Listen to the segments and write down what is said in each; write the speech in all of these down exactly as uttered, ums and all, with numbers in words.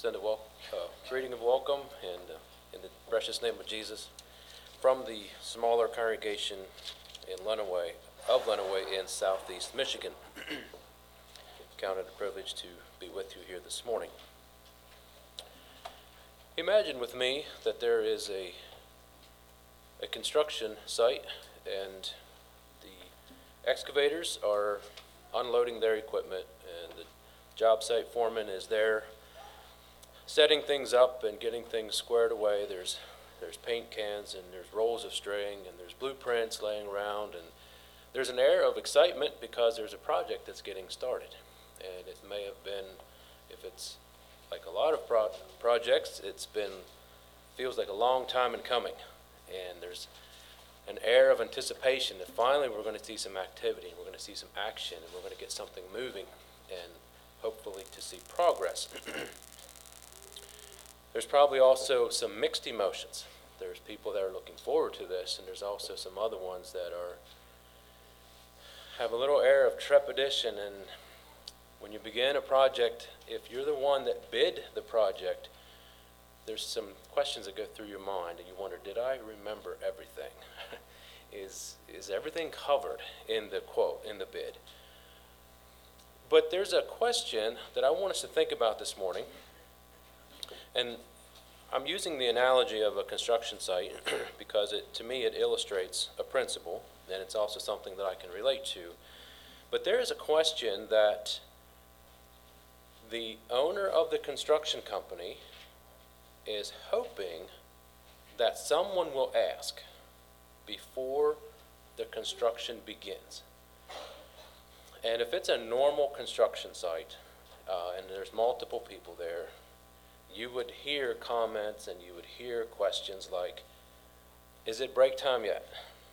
Send a wel- uh, greeting of welcome and uh, in the precious name of Jesus from the smaller congregation in Lenawee, of Lenawee in southeast Michigan. Count it a privilege to be with you here this morning. Imagine with me that there is a a construction site and the excavators are unloading their equipment and the job site foreman is there setting things up and getting things squared away. There's there's paint cans and there's rolls of string and there's blueprints laying around, and there's an air of excitement because there's a project that's getting started. And it may have been, if it's like a lot of pro- projects, it's been, feels like a long time in coming. And there's an air of anticipation that finally we're going to see some activity, and we're going to see some action, and we're going to get something moving, and hopefully to see progress. There's probably also some mixed emotions. There's people that are looking forward to this, and there's also some other ones that are have a little air of trepidation. And when you begin a project, if you're the one that bid the project, there's some questions that go through your mind, and you wonder, did I remember everything? is is everything covered in the quote, in the bid? But there's a question that I want us to think about this morning. And I'm using the analogy of a construction site because it, to me, it illustrates a principle, and it's also something that I can relate to. But there is a question that the owner of the construction company is hoping that someone will ask before the construction begins. And if it's a normal construction site, uh, and there's multiple people there, you would hear comments and you would hear questions like, is it break time yet?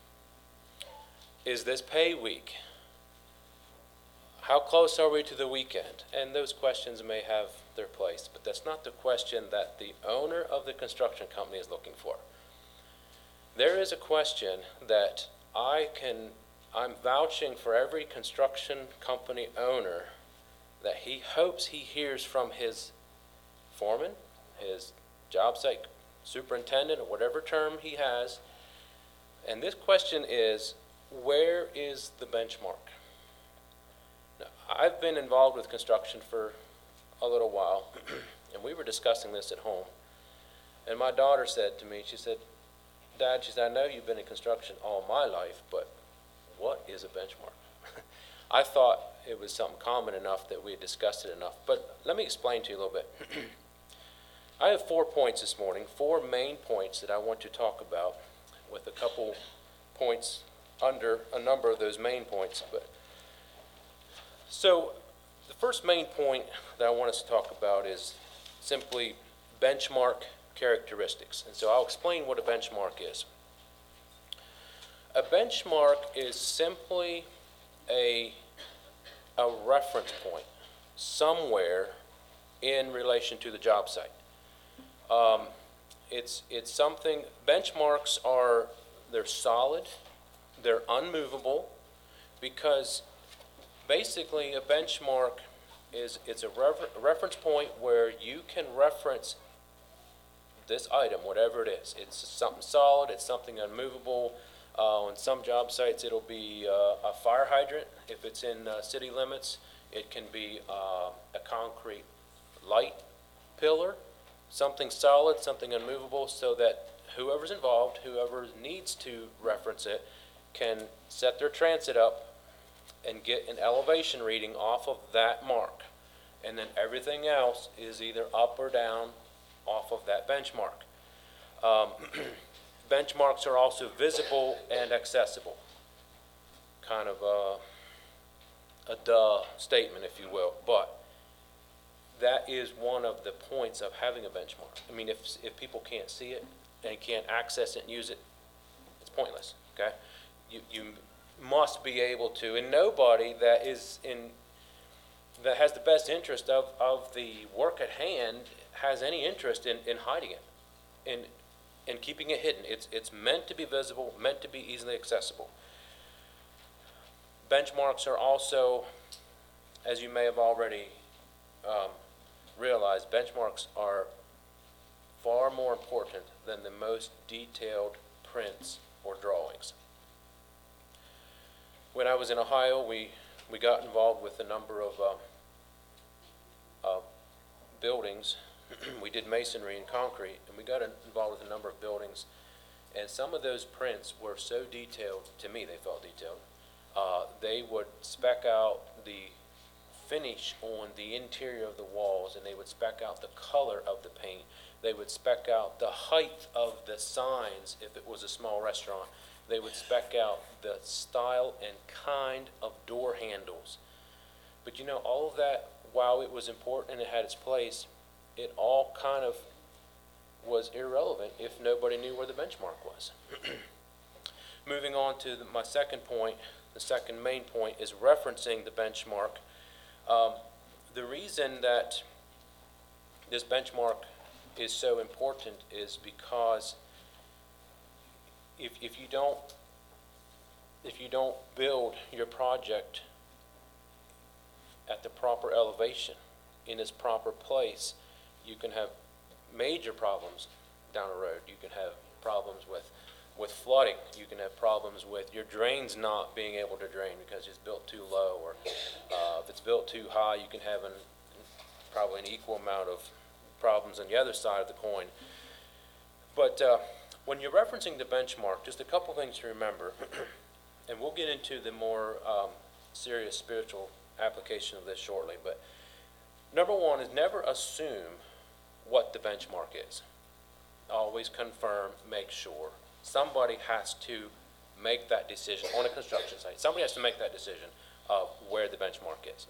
Is this pay week? How close are we to the weekend? And those questions may have their place, but that's not the question that the owner of the construction company is looking for. There is a question that I can, I'm vouching for every construction company owner that he hopes he hears from his foreman, his job site superintendent, or whatever term he has. And this question is, where is the benchmark? Now, I've been involved with construction for a little while, and we were discussing this at home. And my daughter said to me, she said, Dad, she said, I know you've been in construction all my life, but what is a benchmark? I thought it was something common enough that we had discussed it enough, but let me explain to you a little bit. I have four points this morning, four main points that I want to talk about, with a couple points under a number of those main points. But so the first main point that I want us to talk about is simply benchmark characteristics. And so I'll explain what a benchmark is. A benchmark is simply a, a reference point somewhere in relation to the job site. Um, it's it's something, benchmarks are, they're solid, they're unmovable, because basically a benchmark is, it's a refer- reference point where you can reference this item, whatever it is. It's something solid, it's something unmovable. Uh, on some job sites it'll be uh, a fire hydrant. If it's in uh, city limits, it can be uh, a concrete light pillar. Something solid, something unmovable, so that whoever's involved, whoever needs to reference it, can set their transit up and get an elevation reading off of that mark. And then everything else is either up or down off of that benchmark. Um, benchmarks are also visible and accessible. Kind of a, a duh statement, if you will, but that is one of the points of having a benchmark. I mean, if if people can't see it and can't access it and use it, it's pointless, okay? You you must be able to, and nobody that is in, that has the best interest of, of the work at hand has any interest in, in hiding it, in in keeping it hidden. It's it's meant to be visible, meant to be easily accessible. Benchmarks are also, as you may have already um, realize benchmarks are far more important than the most detailed prints or drawings. When I was in Ohio, we, we got involved with a number of uh, uh, buildings. We did masonry and concrete, and we got involved with a number of buildings, and some of those prints were so detailed, to me they felt detailed. Uh, they would spec out the finish on the interior of the walls, and they would spec out the color of the paint. They would spec out the height of the signs if it was a small restaurant. They would spec out the style and kind of door handles. But you know, all of that, while it was important and it had its place, it all kind of was irrelevant if nobody knew where the benchmark was. Moving on to the, my second point, the second main point is referencing the benchmark. Um, the reason that this benchmark is so important is because if, if you don't if you don't build your project at the proper elevation in its proper place, you can have major problems down the road. You can have problems with with flooding. You can have problems with your drains not being able to drain because it's built too low, or uh, if it's built too high, you can have an, probably an equal amount of problems on the other side of the coin. But uh, when you're referencing the benchmark, just a couple things to remember, and we'll get into the more um, serious spiritual application of this shortly, but number one is never assume what the benchmark is. Always confirm, make sure. Somebody has to make that decision on a construction site. Somebody has to make that decision of where the benchmark is.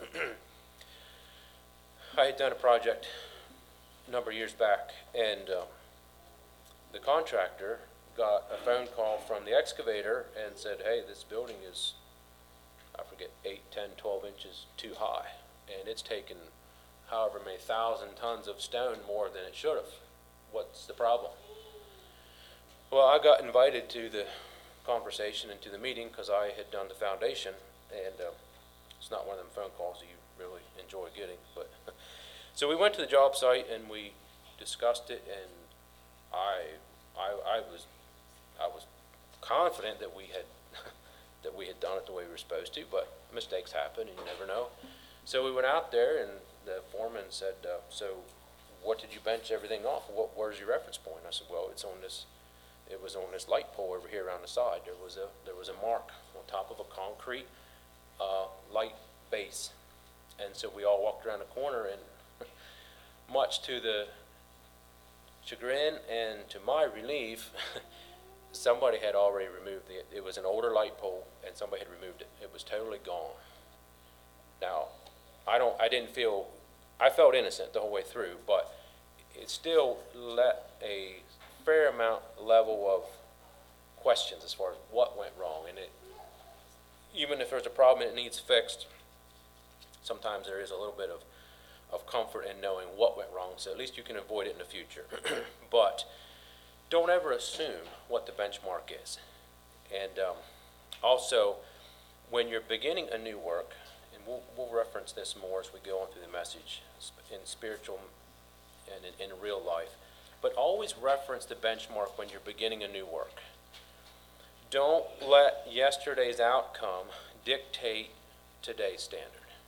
I had done a project a number of years back, and uh, the contractor got a phone call from the excavator and said, hey, this building is, I forget, eight, ten, twelve inches too high, and it's taken however many thousand tons of stone more than it should have. What's the problem? Well, I got invited to the conversation and to the meeting because I had done the foundation, and uh, it's not one of them phone calls that you really enjoy getting. But so we went to the job site and we discussed it, and I, I, I was, I was confident that we had that we had done it the way we were supposed to, but mistakes happen, and you never know. So we went out there, and the foreman said, uh, "So, what did you bench everything off? What, where's your reference point?" I said, "Well, it's on this. It was on this light pole over here around the side. There was a there was a mark on top of a concrete uh, light base." And so we all walked around the corner, and much to the chagrin and to my relief, somebody had already removed it. It was an older light pole, and somebody had removed it. It was totally gone. Now, I don't. I didn't feel. I felt innocent the whole way through, but it still let a fair amount level of questions as far as what went wrong. And it, even if there's a problem and it needs fixed, sometimes there is a little bit of, of comfort in knowing what went wrong, so at least you can avoid it in the future. But don't ever assume what the benchmark is. And um, also, when you're beginning a new work, and we'll, we'll reference this more as we go on through the message in spiritual and in, in real life, but always reference the benchmark when you're beginning a new work. Don't let yesterday's outcome dictate today's standard.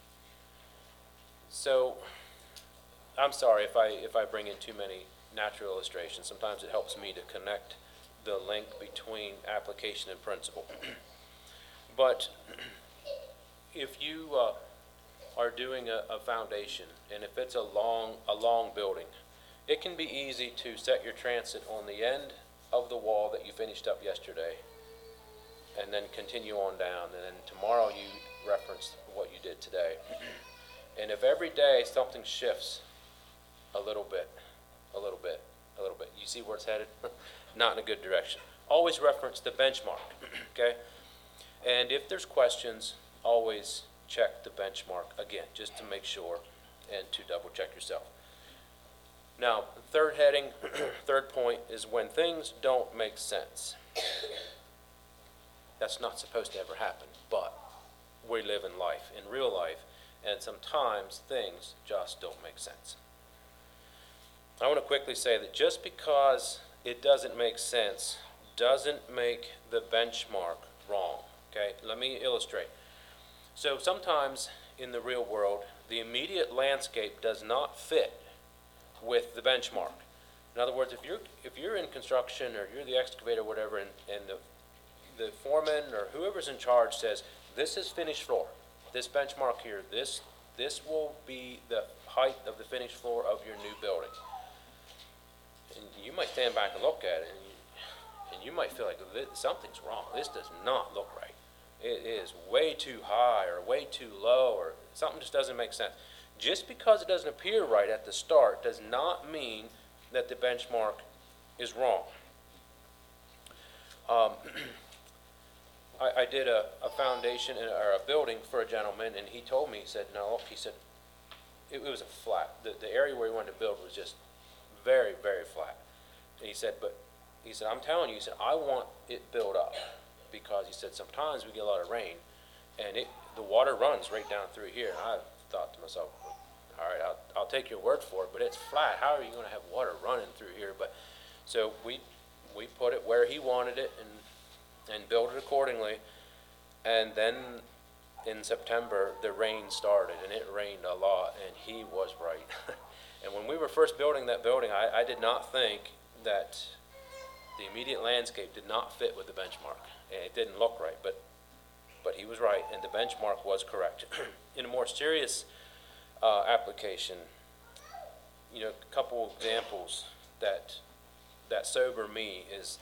So, I'm sorry if I if I bring in too many natural illustrations. Sometimes it helps me to connect the link between application and principle. But if you uh, are doing a, a foundation, and if it's a long a long building, it can be easy to set your transit on the end of the wall that you finished up yesterday, and then continue on down, and then tomorrow you reference what you did today. And if every day something shifts a little bit, a little bit, a little bit, you see where it's headed? Not in a good direction. Always reference the benchmark, okay? And if there's questions, always check the benchmark again, just to make sure and to double check yourself. Now, third heading, third point is when things don't make sense. That's not supposed to ever happen, but we live in life, in real life, and sometimes things just don't make sense. I want to quickly say that just because it doesn't make sense doesn't make the benchmark wrong. Okay, let me illustrate. So sometimes in the real world, the immediate landscape does not fit with the benchmark. In other words, if you're if you're in construction or you're the excavator or whatever, and, and the the foreman or whoever's in charge says, this is finished floor, this benchmark here, this this will be the height of the finished floor of your new building. And you might stand back and look at it, and you, and you might feel like something's wrong. This does not look right. It is way too high or way too low, or something just doesn't make sense. Just because it doesn't appear right at the start does not mean that the benchmark is wrong. Um, I, I did a, a foundation in, or a building for a gentleman, and he told me, he said, no, he said, it, it was a flat. The, the area where he wanted to build was just very, very flat. And he said, but, he said, I'm telling you, he said, I want it built up, because he said, sometimes we get a lot of rain, and it, the water runs right down through here. And I thought to myself, all right, I'll, I'll take your word for it, but it's flat. How are you going to have water running through here? But so we we put it where he wanted it, and and built it accordingly. And then in September, the rain started, and it rained a lot, and he was right. And when we were first building that building, I, I did not think that the immediate landscape did not fit with the benchmark. And it didn't look right, but but he was right, and the benchmark was correct. In a more serious uh, application, you know, a couple examples that that sober me is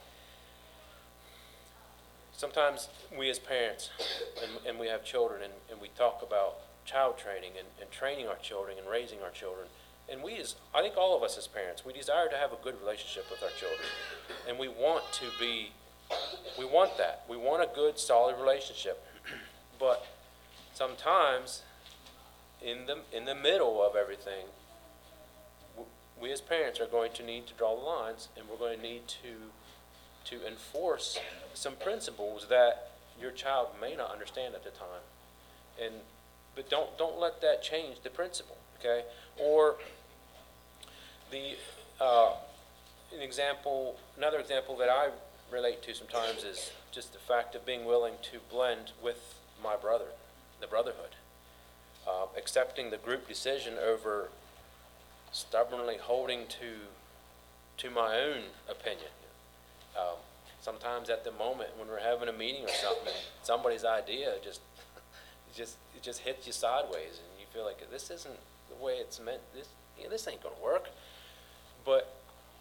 sometimes we as parents, and, and we have children, and, and we talk about child training and, and training our children and raising our children. And we as, I think all of us as parents, we desire to have a good relationship with our children. And we want to be, we want that. We want a good, solid relationship. But sometimes in the, in the middle of everything, we as parents are going to need to draw the lines, and we're going to need to to enforce some principles that your child may not understand at the time. And but don't don't let that change the principle, okay? Or the uh, an example, another example that I relate to sometimes is just the fact of being willing to blend with my brother, the brotherhood, uh, accepting the group decision over stubbornly holding to to my own opinion. Um, sometimes at the moment when we're having a meeting or something, somebody's idea just just it just hits you sideways, and you feel like this isn't the way it's meant. This you know, this ain't gonna work. But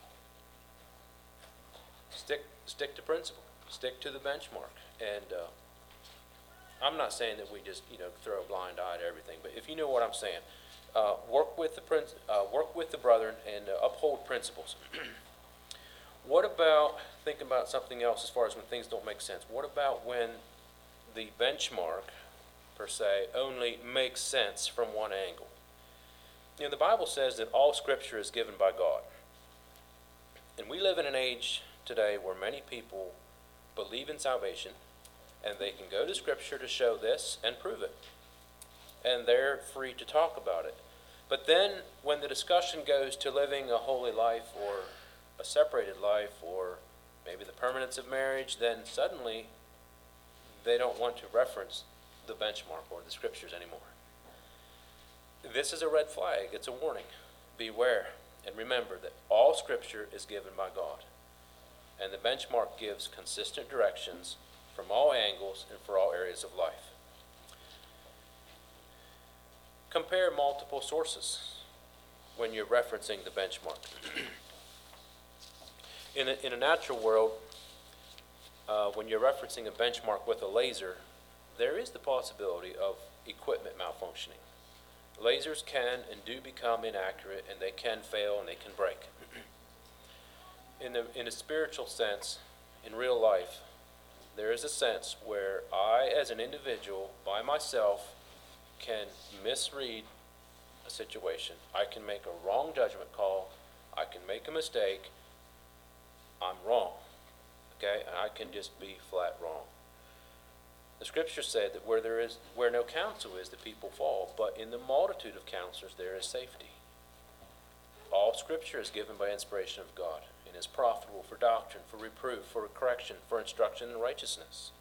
stick stick to principle, stick to the benchmark, and uh, I'm not saying that we just you know throw a blind eye to everything, but if you know what I'm saying, uh, work with the prin- uh, work with the brethren and uh, uphold principles. What about, think about something else as far as when things don't make sense. What about when the benchmark, per se, only makes sense from one angle? You know, the Bible says that all Scripture is given by God. And we live in an age today where many people believe in salvation, and they can go to Scripture to show this and prove it. And they're free to talk about it. But then when the discussion goes to living a holy life or a separated life, or maybe the permanence of marriage, then suddenly they don't want to reference the benchmark or the Scriptures anymore. This is a red flag. It's a warning. Beware, and remember that all Scripture is given by God, and the benchmark gives consistent directions from all angles and for all areas of life. Compare multiple sources when you're referencing the benchmark. In a, in a natural world, uh, when you're referencing a benchmark with a laser, there is the possibility of equipment malfunctioning. Lasers can and do become inaccurate, and they can fail and they can break. In the in a spiritual sense, in real life, there is a sense where I, as an individual, by myself, can misread a situation. I can make a wrong judgment call. I can make a mistake. I'm wrong, okay? And I can just be flat wrong. The Scripture said that where there is, where no counsel is, the people fall. But in the multitude of counselors, there is safety. all Scripture is given by inspiration of God and is profitable for doctrine, for reproof, for correction, for instruction in righteousness.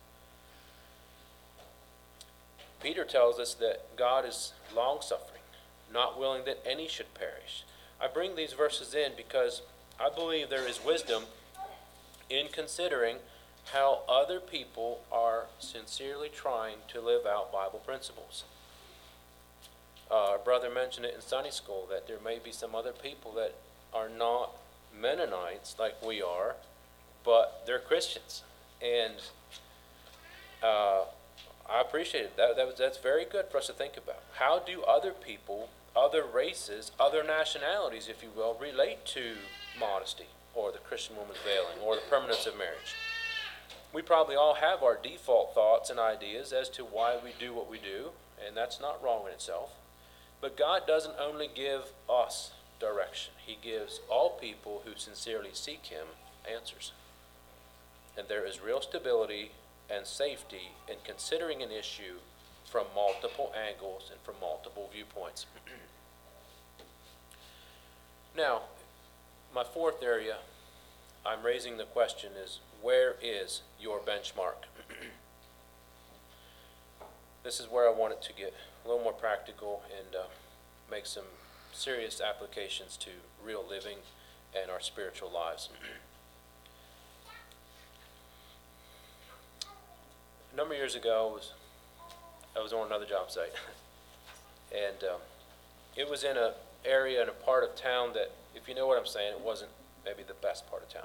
Peter tells us that God is long-suffering, not willing that any should perish. I bring these verses in because I believe there is wisdom in considering how other people are sincerely trying to live out Bible principles. Uh, our brother mentioned it in Sunday school that there may be some other people that are not Mennonites like we are, but they're Christians. And uh, I appreciate it. That, that was, that's very good for us to think about. How do other people, other races, other nationalities, if you will, relate to modesty or the Christian woman's veiling or the permanence of marriage? We probably all have our default thoughts and ideas as to why we do what we do, and that's not wrong in itself. But God doesn't only give us direction. He gives all people who sincerely seek Him answers. And there is real stability and safety in considering an issue from multiple angles and from multiple viewpoints. Now, my fourth area I'm raising the question is, where is your benchmark? This is where I want it to get a little more practical and uh, make some serious applications to real living and our spiritual lives. A number of years ago, I was, I was on another job site, and um, it was in an area, in a part of town that, if you know what I'm saying, it wasn't maybe the best part of town.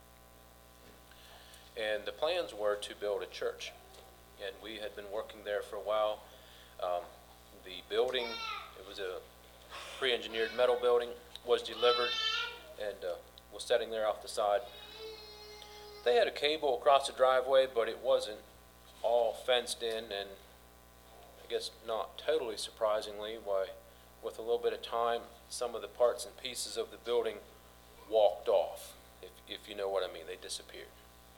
And the plans were to build a church, and we had been working there for a while. Um, the building, it was a pre-engineered metal building, was delivered and uh, was sitting there off the side. They had a cable across the driveway, but it wasn't all fenced in, and I guess not totally surprisingly, why, with a little bit of time, some of the parts and pieces of the building walked off, if, if you know what I mean. They disappeared.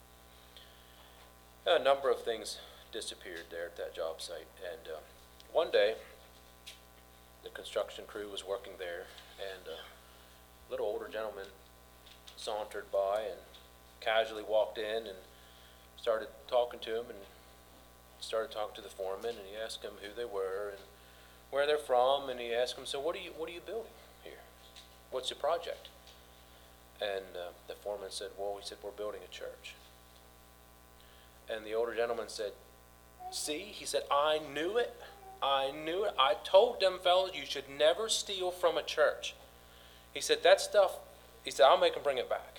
A number of things disappeared there at that job site, and uh, one day the construction crew was working there, and a little older gentleman sauntered by and casually walked in and started talking to him, and started talking to the foreman, and he asked him who they were and where they're from, and he asked him, so what are you what are you building here? What's your project? And uh, the foreman said, well, he said, we're building a church. And the older gentleman said, see, he said, I knew it. I knew it. I told them fellas you should never steal from a church. He said, that stuff, he said, I'll make them bring it back.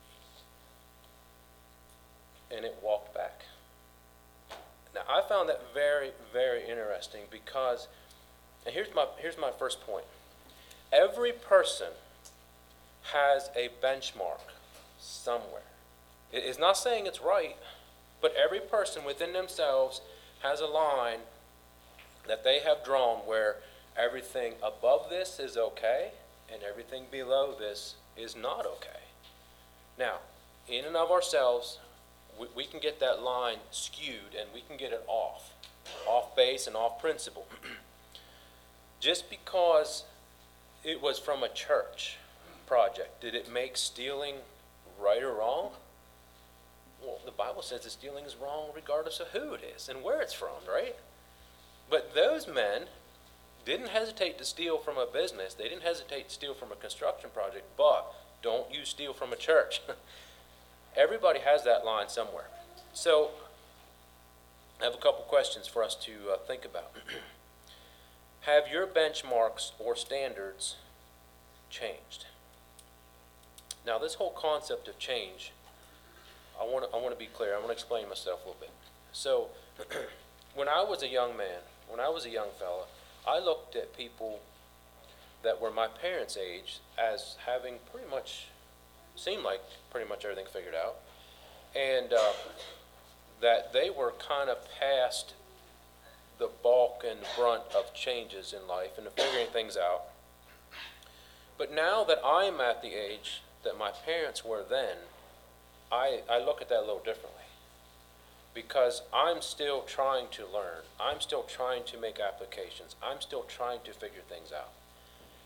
And it walked back. Now, I found that very, very interesting because, and here's my, here's my first point. Every person has a benchmark somewhere. It's not saying it's right, but every person within themselves has a line that they have drawn where everything above this is okay and everything below this is not okay. Now, in and of ourselves, we, we can get that line skewed and we can get it off, off base and off principle. Just because it was from a church project, did it make stealing right or wrong? Well, the Bible says that stealing is wrong regardless of who it is and where it's from, right? But those men didn't hesitate to steal from a business. They didn't hesitate to steal from a construction project, but don't you steal from a church. Everybody has that line somewhere. So I have a couple questions for us to uh, think about. Have your benchmarks or standards changed? Now, this whole concept of change, I want to I want to be clear. I want to explain myself a little bit. So, when I was a young man, when I was a young fella, I looked at people that were my parents' age as having pretty much, seemed like pretty much everything figured out, and uh, that they were kind of past the bulk and brunt of changes in life and of figuring things out. But now that I'm at the age that my parents were then, I, I look at that a little differently, because I'm still trying to learn. I'm still trying to make applications. I'm still trying to figure things out.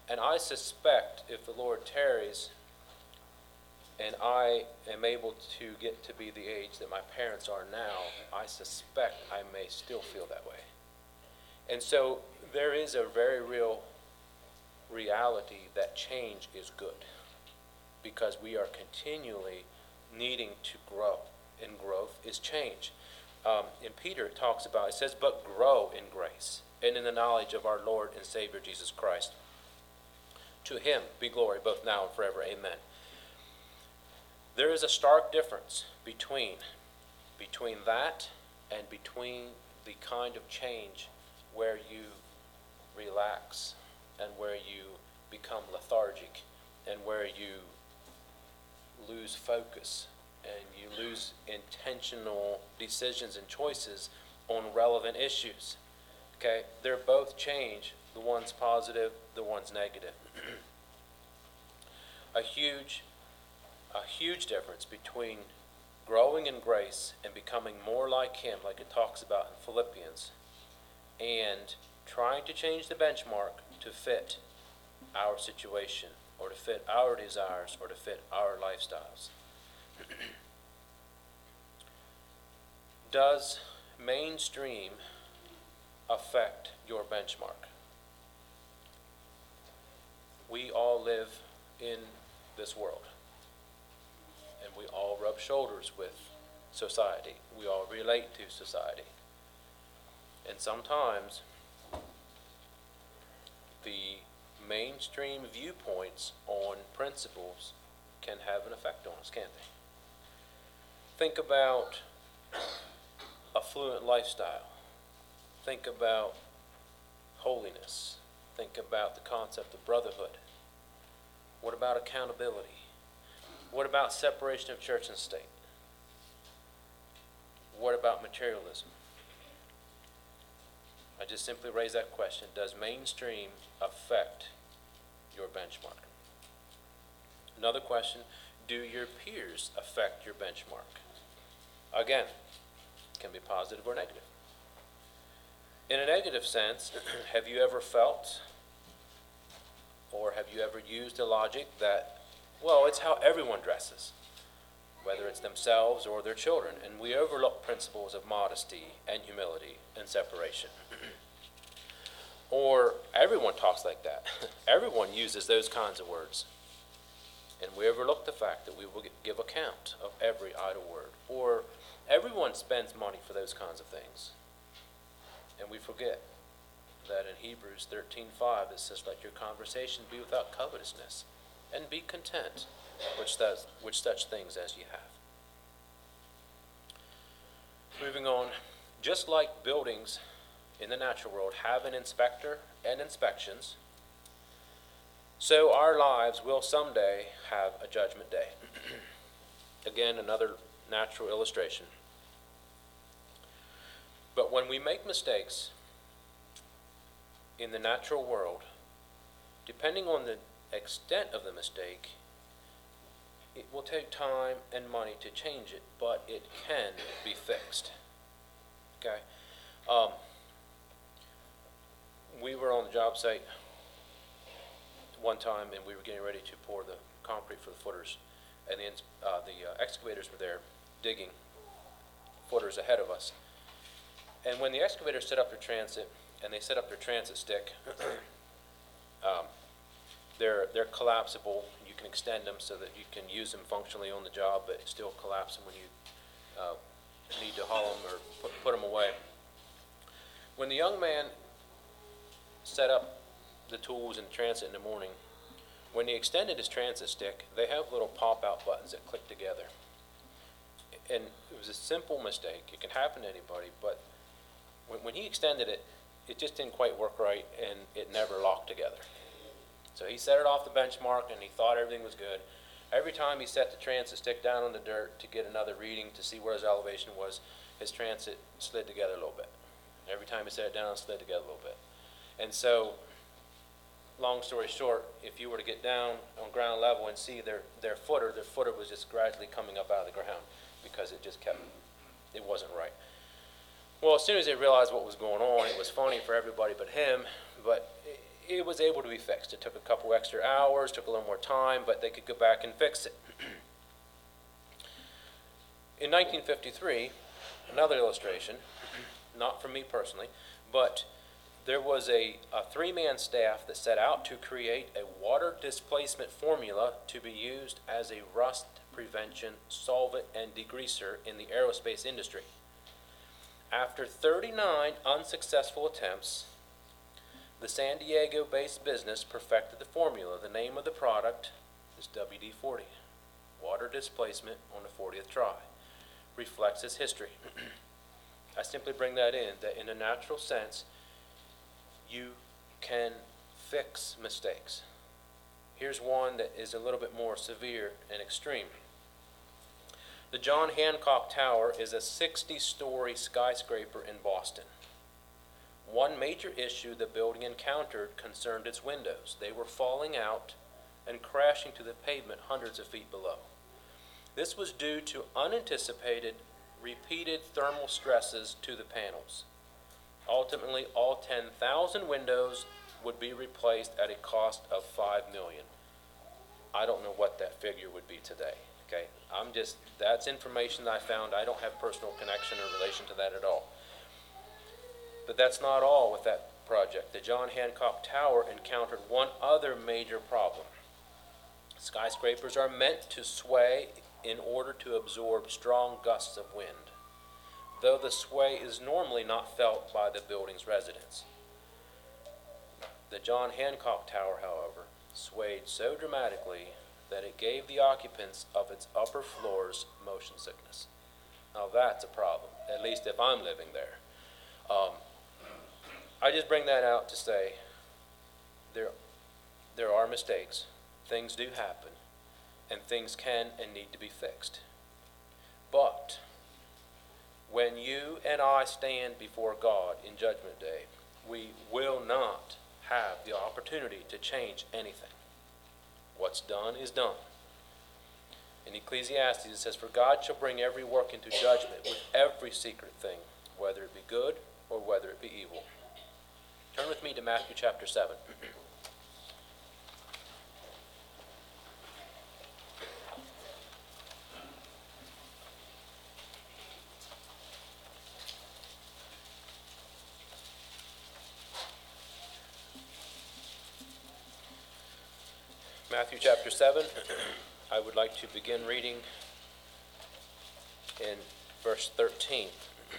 And I suspect if the Lord tarries and I am able to get to be the age that my parents are now, I suspect I may still feel that way. And so there is a very real reality that change is good, because we are continually needing to grow, and growth is change. Um, in Peter it talks about, it says, but grow in grace and in the knowledge of our Lord and Savior Jesus Christ. To him be glory both now and forever. Amen. There is a stark difference between, between that and between the kind of change where you relax and where you become lethargic and where you lose focus and you lose intentional decisions and choices on relevant issues. Okay? They're both change. The one's positive, the one's negative. a huge, a huge difference between growing in grace and becoming more like him, like it talks about in Philippians, and trying to change the benchmark to fit our situation or to fit our desires or to fit our lifestyles. Does mainstream affect your benchmark? We all live in this world, and we all rub shoulders with society. We all relate to society. And sometimes the mainstream viewpoints on principles can have an effect on us, can't they? Think about affluent lifestyle. Think about holiness. Think about the concept of brotherhood. What about accountability? What about separation of church and state? What about materialism? I just simply raise that question. Does mainstream affect your benchmark? Another question, do your peers affect your benchmark? Again, it can be positive or negative. In a negative sense, have you ever felt or have you ever used a logic that, well, it's how everyone dresses, whether it's themselves or their children, and we overlook principles of modesty and humility and separation? Or everyone talks like that. Everyone uses those kinds of words. And we overlook the fact that we will give account of every idle word. Or everyone spends money for those kinds of things. And we forget that in Hebrews thirteen five it says, let your conversation be without covetousness, and be content with such, with such things as ye have. Moving on, just like buildings in the natural world have an inspector and inspections, so our lives will someday have a judgment day. Again, another natural illustration. But when we make mistakes in the natural world, depending on the extent of the mistake, it will take time and money to change it, but it can be fixed. Okay? Um, we were on the job site one time, and we were getting ready to pour the concrete for the footers, and the, uh, the uh, excavators were there digging footers ahead of us. And when the excavators set up their transit, and they set up their transit stick, um, they're they're collapsible. You can extend them so that you can use them functionally on the job, but still collapse them when you uh, need to haul them or put, put them away. When the young man set up the tools in transit in the morning, when he extended his transit stick, they have little pop-out buttons that click together. And it was a simple mistake. It can happen to anybody, but when, when he extended it, it just didn't quite work right, and it never locked together. So he set it off the benchmark, and he thought everything was good. Every time he set the transit stick down on the dirt to get another reading to see where his elevation was, his transit slid together a little bit. Every time he set it down, it slid together a little bit. And so, long story short, if you were to get down on ground level and see their, their footer, their footer was just gradually coming up out of the ground because it just kept, it wasn't right. Well, as soon as they realized what was going on, it was funny for everybody but him, but it was able to be fixed. It took a couple extra hours, took a little more time, but they could go back and fix it. In nineteen fifty-three, another illustration, not from me personally, but there was a, a three-man staff that set out to create a water displacement formula to be used as a rust prevention solvent and degreaser in the aerospace industry. After thirty-nine unsuccessful attempts, the San Diego-based business perfected the formula. The name of the product is W D forty, water displacement on the fortieth try. Reflects its history. I simply bring that in, that in a natural sense, you can fix mistakes. Here's one that is a little bit more severe and extreme. The John Hancock Tower is a sixty-story skyscraper in Boston. One major issue the building encountered concerned its windows. They were falling out and crashing to the pavement hundreds of feet below. This was due to unanticipated, repeated thermal stresses to the panels. Ultimately, all ten thousand windows would be replaced at a cost of five million dollars. I don't know what that figure would be today. Okay, I'm just, that's information that I found. I don't have personal connection or relation to that at all. But that's not all with that project. The John Hancock Tower encountered one other major problem. Skyscrapers are meant to sway in order to absorb strong gusts of wind, though the sway is normally not felt by the building's residents. The John Hancock Tower, however, swayed so dramatically that it gave the occupants of its upper floors motion sickness. Now that's a problem, at least if I'm living there. Um, I just bring that out to say there, there are mistakes. Things do happen, and things can and need to be fixed. But when you and I stand before God in Judgment Day, we will not have the opportunity to change anything. What's done is done. In Ecclesiastes it says, "For God shall bring every work into judgment with every secret thing, whether it be good or whether it be evil." Turn with me to Matthew chapter seven. Matthew chapter seven, I would like to begin reading in verse thirteen.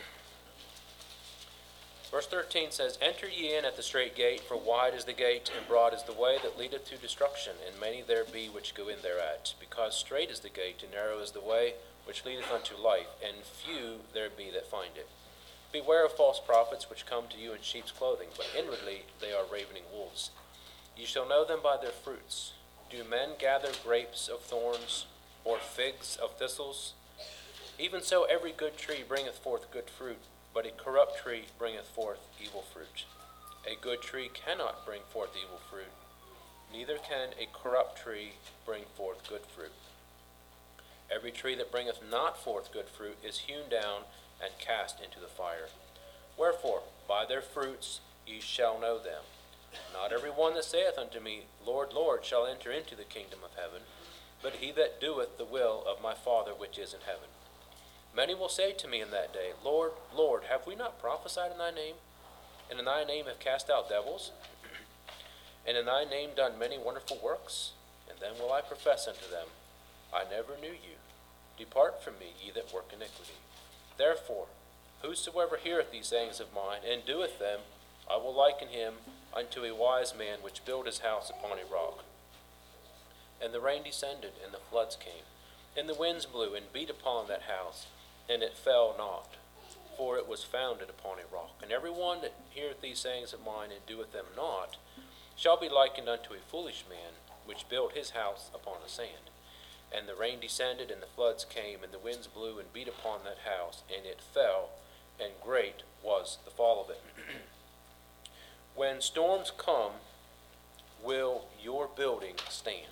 Verse thirteen says, "Enter ye in at the strait gate, for wide is the gate, and broad is the way that leadeth to destruction, and many there be which go in thereat. Because strait is the gate, and narrow is the way which leadeth unto life, and few there be that find it. Beware of false prophets, which come to you in sheep's clothing, but inwardly they are ravening wolves. Ye shall know them by their fruits. Do men gather grapes of thorns, or figs of thistles? Even so every good tree bringeth forth good fruit, but a corrupt tree bringeth forth evil fruit. A good tree cannot bring forth evil fruit, neither can a corrupt tree bring forth good fruit. Every tree that bringeth not forth good fruit is hewn down and cast into the fire. Wherefore, by their fruits ye shall know them. Not every one that saith unto me, Lord, Lord, shall enter into the kingdom of heaven, but he that doeth the will of my Father which is in heaven. Many will say to me in that day, Lord, Lord, have we not prophesied in thy name? And in thy name have cast out devils? And in thy name done many wonderful works? And then will I profess unto them, I never knew you. Depart from me, ye that work iniquity. Therefore, whosoever heareth these sayings of mine, and doeth them, I will liken him unto a wise man which built his house upon a rock. And the rain descended, and the floods came, and the winds blew, and beat upon that house, and it fell not, for it was founded upon a rock. And every one that heareth these sayings of mine, and doeth them not, shall be likened unto a foolish man, which built his house upon the sand. And the rain descended, and the floods came, and the winds blew, and beat upon that house, and it fell, and great was the fall of it. When storms come, will your building stand?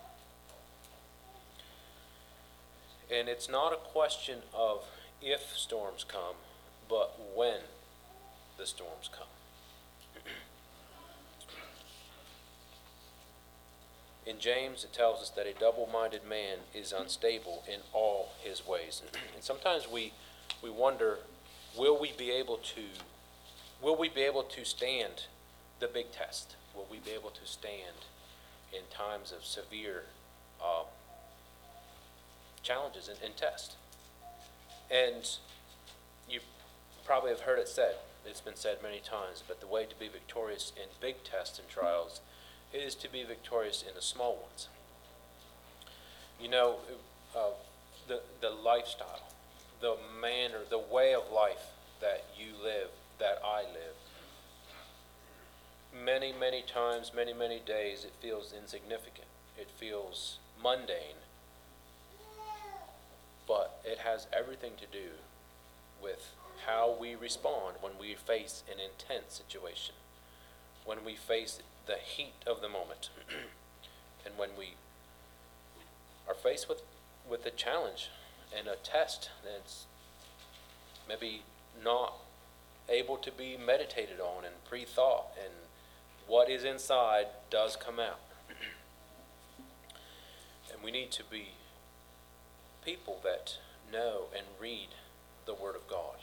And it's not a question of if storms come, but when the storms come. In James, it tells us that a double-minded man is unstable in all his ways. And sometimes we we wonder, will we be able to will we be able to stand the big test? Will we be able to stand in times of severe uh, challenges and, and test? And you probably have heard it said, it's been said many times, but the way to be victorious in big tests and trials is to be victorious in the small ones. You know, uh, the the lifestyle, the manner, the way of life that you live, that I live, many, many times, many, many days, it feels insignificant. It feels mundane. But it has everything to do with how we respond when we face an intense situation, when we face the heat of the moment, and when we are faced with, with a challenge and a test that's maybe not able to be meditated on and pre-thought, and what is inside does come out. And we need to be people that know and read the Word of God.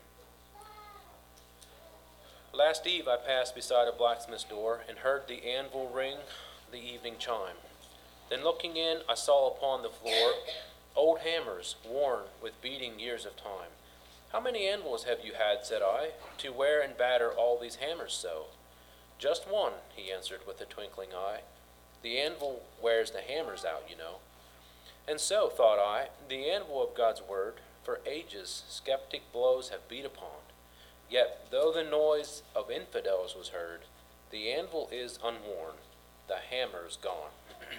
Last eve I passed beside a blacksmith's door and heard the anvil ring the evening chime. Then looking in, I saw upon the floor old hammers worn with beating years of time. How many anvils have you had, said I, to wear and batter all these hammers so? Just one, he answered with a twinkling eye. The anvil wears the hammers out, you know. And so, thought I, the anvil of God's word, for ages skeptic blows have beat upon. Yet, though the noise of infidels was heard, the anvil is unworn, the hammer's gone.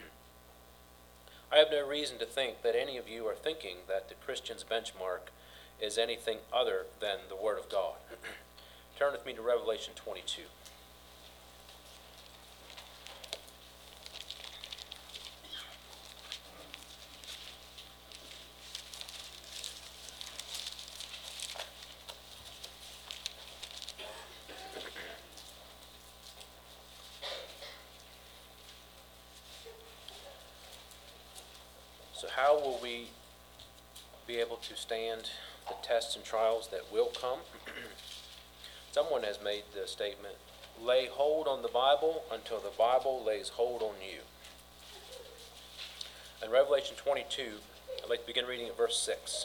I have no reason to think that any of you are thinking that the Christian's benchmark is anything other than the Word of God. Turn with me to Revelation twenty-two. So how will we be able to stand the tests and trials that will come? Someone has made the statement, lay hold on the Bible until the Bible lays hold on you. In Revelation twenty-two, I'd like to begin reading at verse six.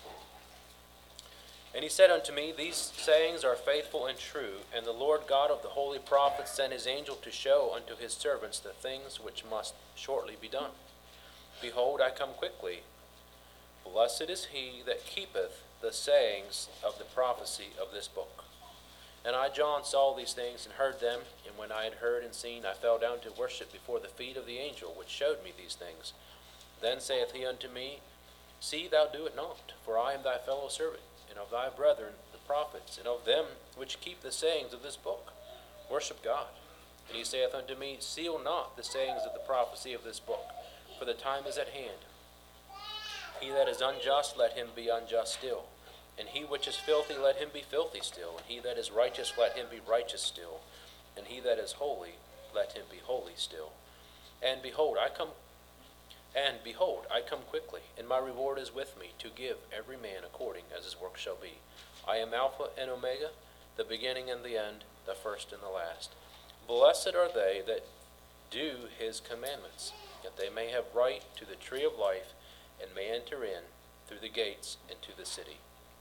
And he said unto me, these sayings are faithful and true, and the Lord God of the holy prophets sent his angel to show unto his servants the things which must shortly be done. Behold, I come quickly. Blessed is he that keepeth the sayings of the prophecy of this book. And I, John, saw these things and heard them, and when I had heard and seen, I fell down to worship before the feet of the angel which showed me these things. Then saith he unto me, see thou do it not, for I am thy fellow servant, and of thy brethren the prophets, and of them which keep the sayings of this book. Worship God. And he saith unto me, seal not the sayings of the prophecy of this book, for the time is at hand. He that is unjust, let him be unjust still. And he which is filthy, let him be filthy still. And he that is righteous, let him be righteous still. And he that is holy, let him be holy still. And behold, I come, and behold, I come quickly, and my reward is with me, to give every man according as his work shall be. I am Alpha and Omega, the beginning and the end, the first and the last. Blessed are they that do his commandments, that they may have right to the tree of life, and may enter in through the gates into the city.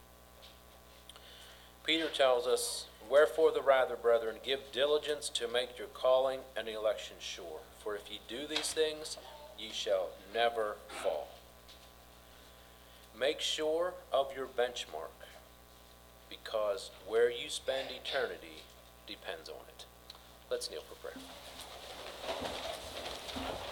Peter tells us, wherefore the rather, brethren, give diligence to make your calling and election sure. For if ye do these things, ye shall never fall. Make sure of your benchmark, because where you spend eternity depends on it. Let's kneel for prayer.